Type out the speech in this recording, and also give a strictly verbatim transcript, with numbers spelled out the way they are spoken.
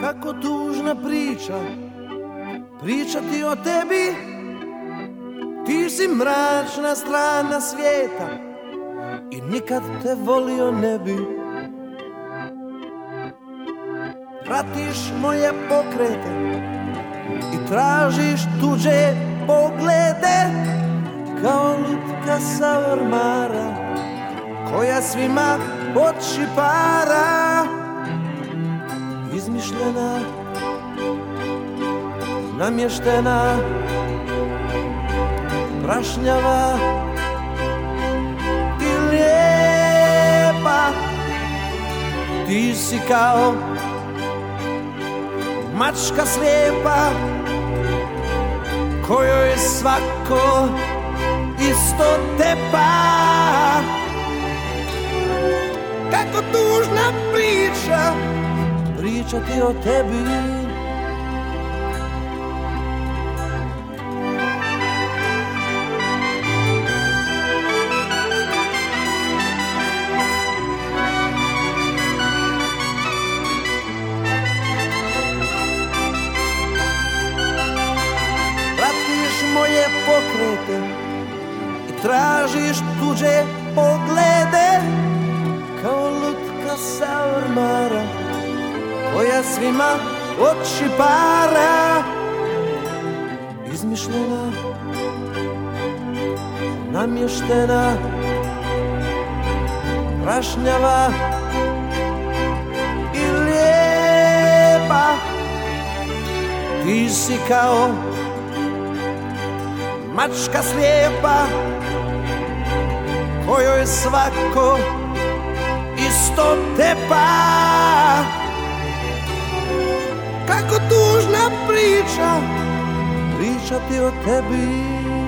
Kako tužna priča, pričati o tebi. Ti si mračna strana svijeta i nikad te volio ne bi. Pratiš moje pokrete i tražiš tuđe poglede, kao lutka sa ormara koja svima odšipara. Izmišljena, namještena, prašnjava i lijepa. Ti si kao mačka slijepa kojoj svako isto tepa. Kako tužna priča, pričati o tebi. Pratiš moje pokrete i tražiš tuđe poglede, kao lutka sa ormara koja svima odšipara. Izmišljena, namještena, prašnjava i lijepa. Ti si kao mačka slijepa kojoj svako isto tepa. Kako tužna priča, pričati o tebi.